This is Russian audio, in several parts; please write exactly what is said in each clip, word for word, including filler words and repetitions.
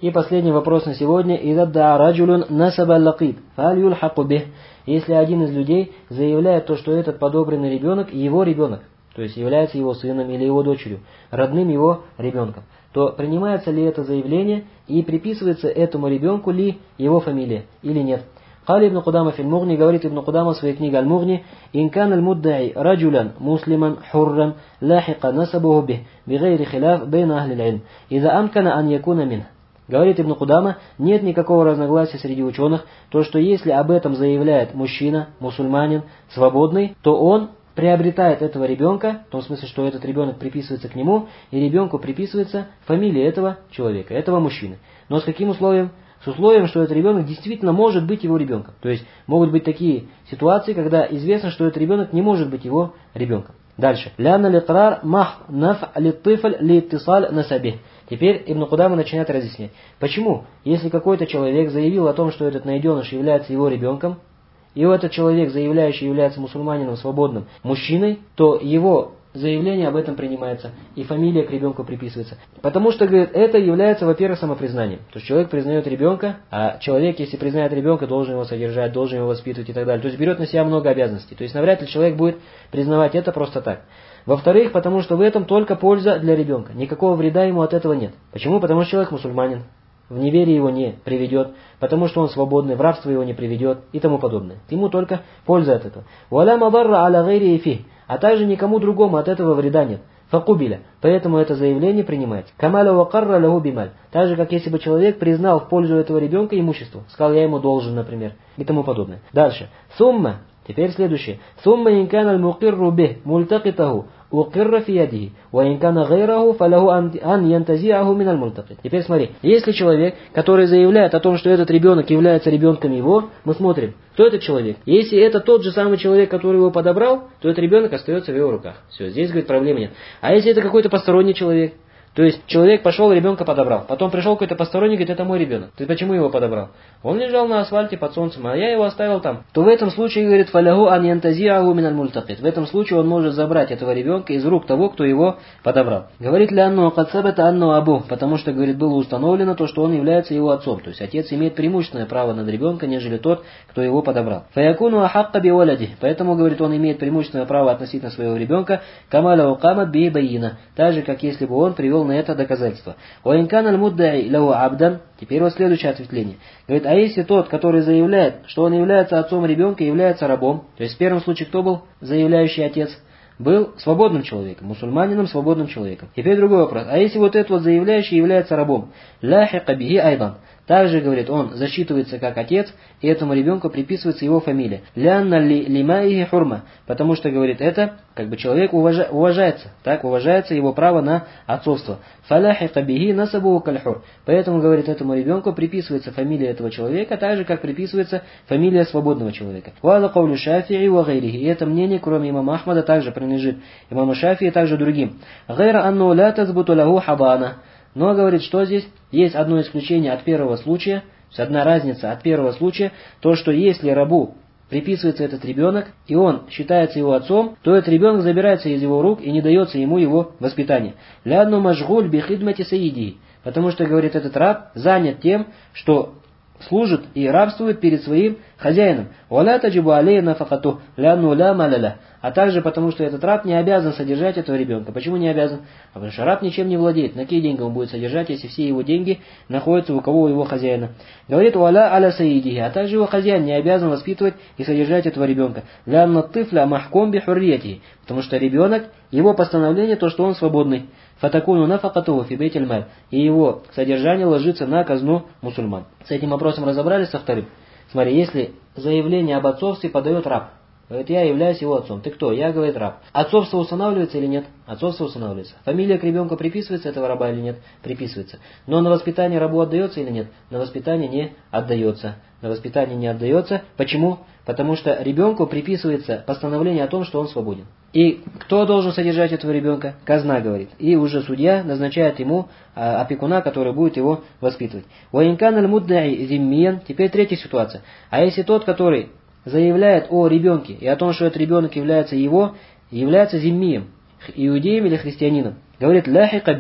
И последний вопрос на сегодня. «Идадда раджулюн насаба лакиб, фаль юлхаку бих». Если один из людей заявляет то, что этот подобранный ребенок его ребенок, то есть является его сыном или его дочерью, родным его ребенком, то принимается ли это заявление и приписывается этому ребенку ли его фамилия или нет. Кали ибн Кудама фил Мугни, говорит ибн Кудама в своей книге Аль-Мугни: «Инкан аль-муддаи раджулян муслиман хурран лахика насабуху бих, бигайри хиляф бейна ахли аль-илм, иза амкана ан якуна мин». Говорит ибн Кудама, нет никакого разногласия среди ученых, то что если об этом заявляет мужчина, мусульманин, свободный, то он приобретает этого ребенка, в том смысле, что этот ребенок приписывается к нему, и ребенку приписывается фамилия этого человека, этого мужчины. Но с каким условием? С условием, что этот ребенок действительно может быть его ребенком. То есть могут быть такие ситуации, когда известно, что этот ребенок не может быть его ребенком. Дальше. «Ляна литрар мах наф литтифаль литтисаль насабих». Теперь Ибн Кудама начинает разъяснять. Почему, если какой-то человек заявил о том, что этот найденыш является его ребенком, и этот человек, заявляющий, является мусульманином свободным мужчиной, то его заявление об этом принимается, и фамилия к ребенку приписывается. Потому что, говорит, это является, во-первых, самопризнанием. То есть человек признает ребенка, а человек, если признает ребенка, должен его содержать, должен его воспитывать и так далее. То есть берет на себя много обязанностей. То есть навряд ли человек будет признавать это просто так. Во-вторых, потому что в этом только польза для ребенка. Никакого вреда ему от этого нет. Почему? Потому что человек мусульманин. В неверие его не приведет, потому что он свободный, в рабство его не приведет и тому подобное. Ему только польза от этого. «Валя мадарра аля гайри фих», а также никому другому от этого вреда нет. «Факубиля», поэтому это заявление принимается. «Камаля вакарра лаху бималь», так же, как если бы человек признал в пользу этого ребенка имущество, сказал, я ему должен, например, и тому подобное. Дальше. «Сумма», теперь следующее. «Сумма инкан аль-мукирру бих мультакитаху укирра фи ядихи, ва инкана гайраху фалаху ан янтазиаху миналь мультакит». Теперь смотри, если человек, который заявляет о том, что этот ребенок является ребенком его, мы смотрим, кто этот человек. Если это тот же самый человек, который его подобрал, то этот ребенок остается в его руках. Все, здесь, говорит, проблемы нет. А если это какой-то посторонний человек, то есть человек пошел, ребенка подобрал. Потом пришел какой-то посторонний, говорит, это мой ребенок. Ты почему его подобрал? Он лежал на асфальте под солнцем, а я его оставил там. То в этом случае, говорит, фаляху ан янтазиаху миналь мультакит. В этом случае он может забрать этого ребенка из рук того, кто его подобрал. Говорит ли анну кадсабата анну абу, потому что, говорит, было установлено то, что он является его отцом. То есть отец имеет преимущественное право над ребенком, нежели тот, кто его подобрал. Фаякуну ахакка би валяди. Поэтому, говорит, он имеет преимущественное право относительно своего ребенка, камаля укамат би байина. Так же, как если бы он привел на это доказательство. Уинкан аль-муддаи лаху абдан. Теперь вот следующее ответвление. Говорит, а если тот, который заявляет, что он является отцом ребенка, является рабом, то есть в первом случае кто был заявляющий отец? Был свободным человеком, мусульманином, свободным человеком. Теперь другой вопрос. А если вот этот вот заявляющий является рабом? Ляхика бихи айдан. Также, говорит, он засчитывается как отец, и этому ребенку приписывается его фамилия. Лянна ли лимаихи хурма. Потому что, говорит, это, как бы человек уважа, уважается. Так, уважается его право на отцовство. Фаляхика бихи насабу кальхур. Поэтому, говорит, этому ребенку приписывается фамилия этого человека, так же, как приписывается фамилия свободного человека. Вала каулю Шафии ва гайрихи. И это мнение, кроме имама Ахмада, также принадлежит имаму Шафии и также другим. Гайра анну ля тазбуту лаху хабана. Но, говорит, что здесь? Есть одно исключение от первого случая, то есть одна разница от первого случая, то, что если рабу приписывается этот ребенок, и он считается его отцом, то этот ребенок забирается из его рук и не дается ему его воспитание. Лянну мажгуль бихидмати саиди. Потому что, говорит, этот раб занят тем, что служит и рабствует перед своим хозяином. Валя таджибу алейна нафакату лянну ля маляля. А также потому, что этот раб не обязан содержать этого ребенка. Почему не обязан? А потому что раб ничем не владеет. На какие деньги он будет содержать, если все его деньги находятся у кого? У его хозяина. Говорит, валя аля саидихи. А также его хозяин не обязан воспитывать и содержать этого ребенка. Лянна тыфля махком би хуррияти. Потому что ребенок, его постановление, то, что он свободный. Фатакуну нафакатуху фи бейтиль маль. И его содержание ложится на казну мусульман. С этим вопросом разобрались, со вторым. Смотри, если заявление об отцовстве подает раб, говорит, я являюсь его отцом. Ты кто? Я, говорит, раб. Отцовство устанавливается или нет? Отцовство устанавливается. Фамилия к ребенку приписывается этого раба или нет? Приписывается. Но на воспитание рабу отдается или нет? На воспитание не отдается. На воспитание не отдается. Почему? Потому что ребенку приписывается постановление о том, что он свободен. И кто должен содержать этого ребенка? Казна, говорит. И уже судья назначает ему а, опекуна, который будет его воспитывать. Ваинкан аль-муддаи зиммиян. Теперь третья ситуация. А если тот, который заявляет о ребенке и о том, что этот ребенок является его, является зиммием, иудеем или христианином, говорит ляхика бих,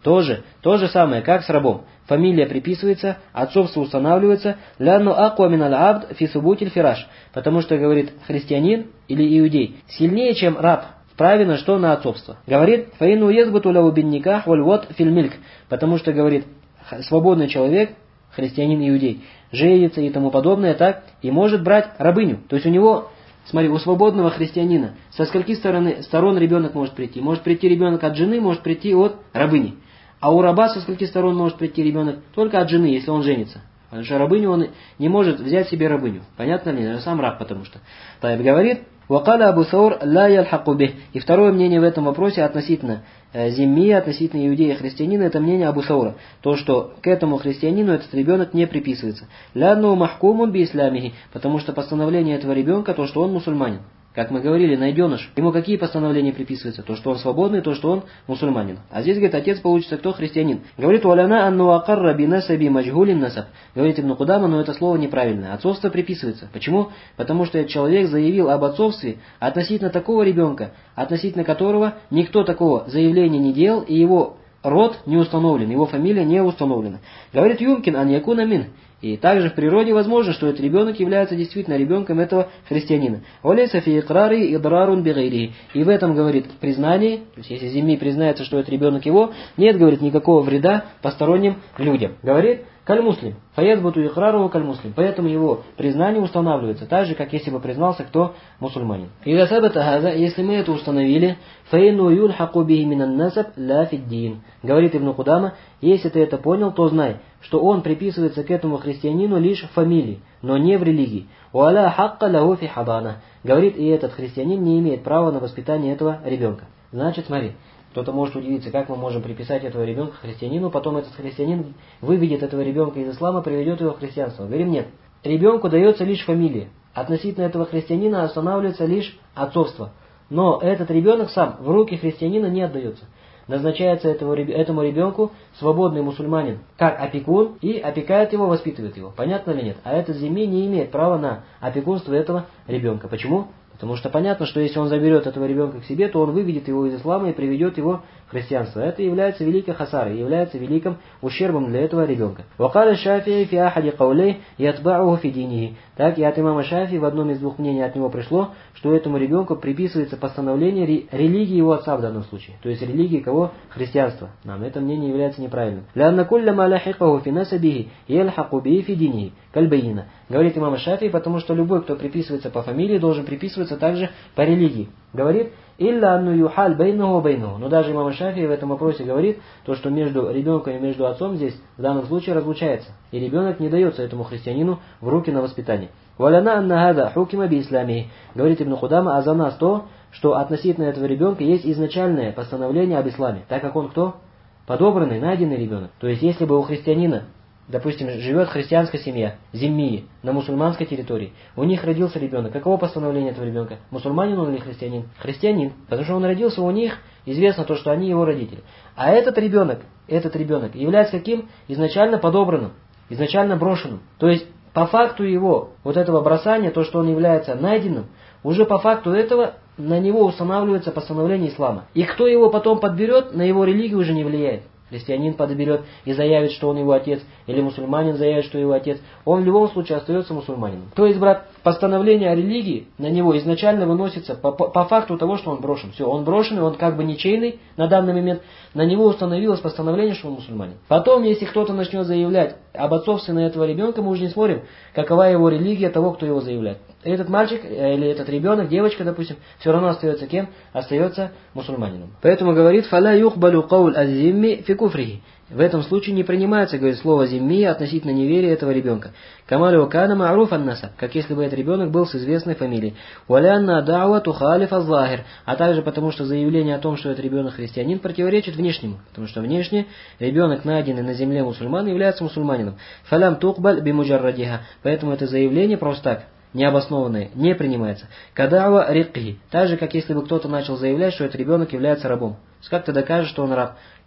То же, то же самое, как с рабом. Фамилия приписывается, отцовство устанавливается, лянну аква миналь абд фи субутиль фираш. Потому что, говорит, христианин или иудей сильнее, чем раб, вправе на что? На отцовство. Говорит, фаину езбату лаву бин никах валь вот филь мильк. Потому что, говорит, свободный человек, христианин иудей, женится и тому подобное, так, и может брать рабыню. То есть у него, смотри, у свободного христианина со скольки стороны, сторон ребенок может прийти? Может прийти ребенок от жены, может прийти от рабыни. А у раба со скольки сторон может прийти ребенок? Только от жены, если он женится. Потому что рабыню он не может взять себе рабыню. Понятно ли? Сам раб, потому что. Таиб говорит, «Вакаля Абу Саур ла ялхаку бих». И второе мнение в этом вопросе относительно э, зимми, относительно иудея христианина, это мнение Абу Саура. То, что к этому христианину этот ребенок не приписывается. «Лянну махкумун би исламихи». Потому что постановление этого ребенка, то, что он мусульманин. Как мы говорили, найденыш. Ему какие постановления приписываются? То, что он свободный, то, что он мусульманин. А здесь, говорит, отец получится кто? Христианин. Говорит, «Уаляна анну акарра би насаби маджгулин насаб». Говорит Ибн Кудама, но это слово неправильное. Отцовство приписывается. Почему? Потому что этот человек заявил об отцовстве относительно такого ребенка, относительно которого никто такого заявления не делал, и его род не установлен, его фамилия не установлена. Говорит, «Юмкин ан якуна мин». И также в природе возможно, что этот ребенок является действительно ребенком этого христианина. «Валейса фи икрари идрарун бигайриhi». И в этом, говорит, признании, то есть если зимми признается, что это ребенок его, нет, говорит, никакого вреда посторонним людям. Говорит, «Каль-муслим». «Фаядбуту икрару каль-муслим». Поэтому его признание устанавливается так же, как если бы признался кто мусульманин. И если мы это установили, «Фаину юльхаку бихи минан насаб ла фиддин». Говорит Ибн Кудама, если ты это понял, то знай, что он приписывается к этому христианину лишь в фамилии, но не в религии. «Уаля хакка лаху фи хабана». Говорит, и этот христианин не имеет права на воспитание этого ребенка. Значит, смотри, кто-то может удивиться, как мы можем приписать этого ребенка христианину, потом этот христианин выведет этого ребенка из ислама, приведет его в христианство. Говорим, нет. Ребенку дается лишь фамилия. Относительно этого христианина останавливается лишь отцовство. Но этот ребенок сам в руки христианина не отдается. Назначается этому, этому ребенку свободный мусульманин как опекун и опекает его, воспитывает его. Понятно ли нет? А этот зимми не имеет права на опекунство этого ребенка. Почему? Потому что понятно, что если он заберет этого ребенка к себе, то он выведет его из ислама и приведет его в христианство. Это является великой хасарой, является великим ущербом для этого ребенка. «Вакаля Шафии фи ахади каулей ятба'уху фи динихи». Так и от имама Шафии в одном из двух мнений от него пришло, что этому ребенку приписывается постановление религии его отца в данном случае. То есть религии кого? Христианства. Нам это мнение является неправильным. «Лянна кулля ма лахикаху фи насабихи ялхаку бихи фи динихи кальбайина». Говорит имам Шафии, потому что любой, кто приписывается по фамилии, должен приписываться также по религии. Говорит, «Илля анну юхаль бейнуху бейнуху». Но даже имам Шафии в этом вопросе говорит, то, что между ребенком и между отцом здесь в данном случае разлучается. И ребенок не дается этому христианину в руки на воспитание. «Валяна анна хада хукима би исламихи». Говорит Ибн Худама, а за нас то, что относительно этого ребенка есть изначальное постановление об исламе. Так как он кто? Подобранный, найденный ребенок. То есть если бы у христианина, допустим, живет христианская семья, зиммии, на мусульманской территории. У них родился ребенок. Каково постановление этого ребенка? Мусульманин он или христианин? Христианин. Потому что он родился у них, известно то, что они его родители. А этот ребенок, этот ребенок является каким? Изначально подобранным, изначально брошенным. То есть по факту его, вот этого бросания, то, что он является найденным, уже по факту этого на него устанавливается постановление ислама. И кто его потом подберет, на его религию уже не влияет. Христианин подберет и заявит, что он его отец, или мусульманин заявит, что его отец, он в любом случае остается мусульманином. То есть, брат, постановление о религии на него изначально выносится по, по, по факту того, что он брошен. Все, он брошенный, он как бы ничейный на данный момент, на него установилось постановление, что он мусульманин. Потом, если кто-то начнет заявлять об отцовстве на этого ребенка, мы уже не смотрим, какова его религия того, кто его заявляет. Этот мальчик или этот ребенок, девочка, допустим, все равно остается кем? Остается мусульманином. Поэтому говорит, «Фаля юхбалю кауль аз-зимми фи куфрихи». В этом случае не принимается, говорит, слово «зимми» относительно неверия этого ребенка. «Камалю кана ма'руф ан-насаб», как если бы этот ребенок был с известной фамилией. «Валянна да'ва тухалиф аз-захир», а также потому, что заявление о том, что этот ребенок христианин, противоречит внешнему. Потому что внешне ребенок, найденный на земле мусульман, является мусульманином. «Фалям тухбаль бимуджаррадиха», поэтому это заявление просто так, необоснованное, не принимается. «Кадава рикхи», так же, как если бы кто-то начал заявлять, что этот ребенок является рабом. Как ты докажешь, что он раб?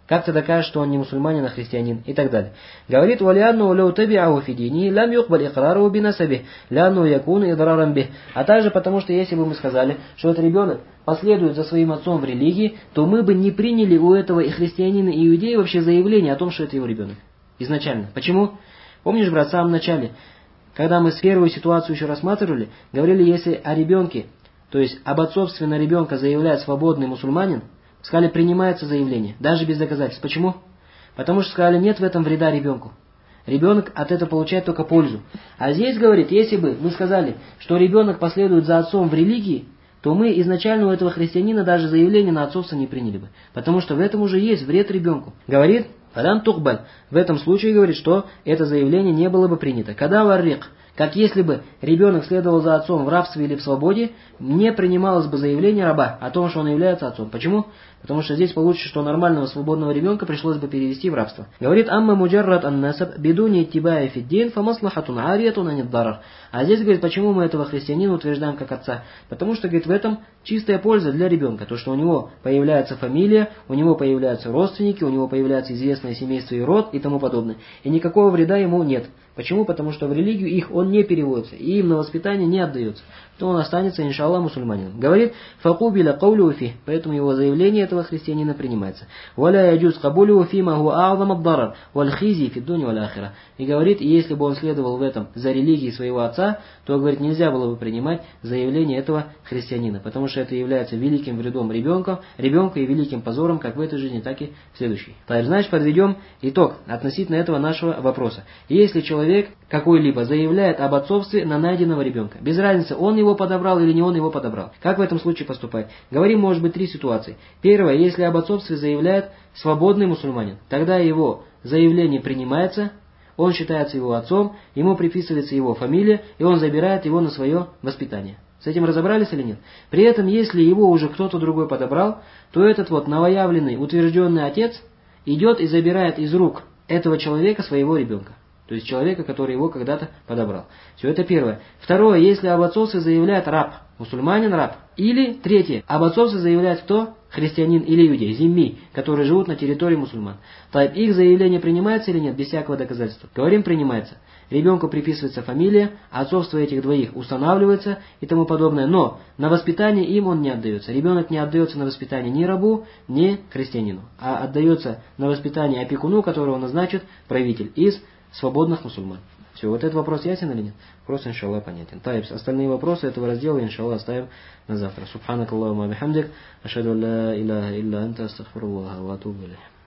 Как ты докажешь, что он не мусульманин, а христианин? И так далее. Говорит, «Валианну лау таби'аху фи дини, лам юкбаль икрару бинасабих, лянну якуну идрарам бих». А также потому, что если бы мы сказали, что этот ребенок последует за своим отцом в религии, то мы бы не приняли у этого и христианина, и иудея вообще заявление о том, что это его ребенок. Изначально. Почему? Помнишь, брат, в самом начале, когда мы первую ситуацию еще рассматривали, говорили, если о ребенке, то есть об отцовстве на ребенка заявляет свободный мусульманин, сказали, принимается заявление, даже без доказательств. Почему? Потому что сказали, нет в этом вреда ребенку. Ребенок от этого получает только пользу. А здесь, говорит, если бы мы сказали, что ребенок последует за отцом в религии, то мы изначально у этого христианина даже заявление на отцовство не приняли бы. Потому что в этом уже есть вред ребенку. Говорит, «Фалам тухбаль». В этом случае говорит, что это заявление не было бы принято. «Када варрик». Как если бы ребенок следовал за отцом в рабстве или в свободе, не принималось бы заявление раба о том, что он является отцом. Почему? Потому что здесь получится, что нормального свободного ребенка пришлось бы перевести в рабство. Говорит, «Амма муджаррат ан-насаб бидуни иттибаи фиддин фамаслахатун ариятун аниддарар». А здесь, говорит, почему мы этого христианина утверждаем как отца? Потому что, говорит, в этом чистая польза для ребенка. То, что у него появляется фамилия, у него появляются родственники, у него появляется известное семейство и род и тому подобное. И никакого вреда ему нет. Почему? Потому что в религию их он не переводится, и им на воспитание не отдается. То он останется, иншаллах, мусульманином. Говорит, факубиля каулю фи, поэтому его заявление этого христианина принимается. Валя яджуз кабулю фи ма хуа а'зам ад-дарар, валь хизи фи дуни валь ахира. И говорит, если бы он следовал в этом за религией своего отца, то, говорит, нельзя было бы принимать заявление этого христианина, потому что это является великим вредом ребенка, ребенка и великим позором, как в этой жизни, так и в следующей. Так, значит, подведем итог относительно этого нашего вопроса. Если человек какой-либо заявляет об отцовстве на найденного ребенка, без разницы, он его подобрал или не он его подобрал, как в этом случае поступать? Говорим, может быть, три ситуации. Первое, если об отцовстве заявляет свободный мусульманин, тогда его заявление принимается, он считается его отцом, ему приписывается его фамилия, и он забирает его на свое воспитание. С этим разобрались или нет? При этом, если его уже кто-то другой подобрал, то этот вот новоявленный, утвержденный отец идет и забирает из рук этого человека своего ребенка. То есть человека, который его когда-то подобрал. Все, это первое. Второе, если об отцовстве заявляет раб, мусульманин раб. Или третье, об отцовстве заявляет кто? Христианин или иудей, зимми, которые живут на территории мусульман. Так, их заявление принимается или нет, без всякого доказательства? Говорим, принимается. Ребенку приписывается фамилия, а отцовство этих двоих устанавливается и тому подобное. Но на воспитание им он не отдается. Ребенок не отдается на воспитание ни рабу, ни христианину, а отдается на воспитание опекуну, которого назначит правитель из свободных мусульман. Все, вот этот вопрос ясен или нет? Вопрос, иншаллах, понятен. Таиб, остальные вопросы этого раздела, иншаллах, оставим на завтра. Субханак Аллахума бихамдик, ашхаду ла иляха илля анта, астагфируллаха ва атубу илейх.